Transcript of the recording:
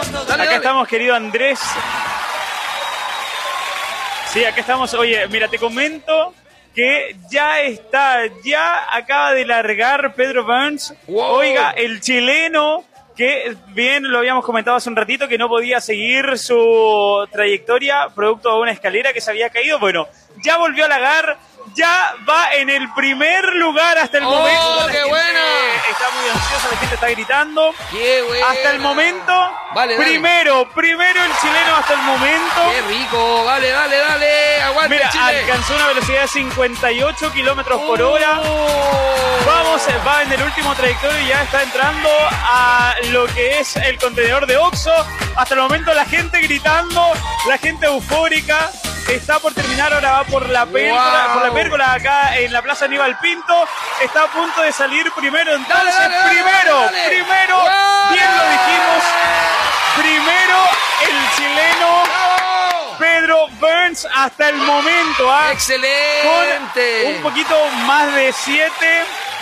Acá estamos, querido Andrés. Sí, acá estamos. Oye, mira, te comento que ya acaba de largar Pedro Burns. Wow. Oiga, el chileno, que bien lo habíamos comentado hace un ratito, que no podía seguir su trayectoria producto de una escalera que se había caído. Bueno, ya volvió a largar, ya va en el primer lugar hasta el momento. ¡Qué buena! Está muy ansiosa, la gente está gritando. ¡Qué buena! Hasta el momento, primero el chileno hasta el momento. ¡Qué rico! Dale, aguante, mira, Chile. alcanzó una velocidad de 58 kilómetros por hora. Va en el último trayectorio y ya está entrando a lo que es el contenedor de Oxxo. Hasta el momento la gente gritando, la gente eufórica. Está por terminar, ahora va por la pérgola acá en la Plaza Aníbal Pinto. Está a punto de salir primero, entonces primero, bien lo dijimos, primero el chileno Pedro Burns hasta el momento. ¡Excelente! Con un poquito más de 7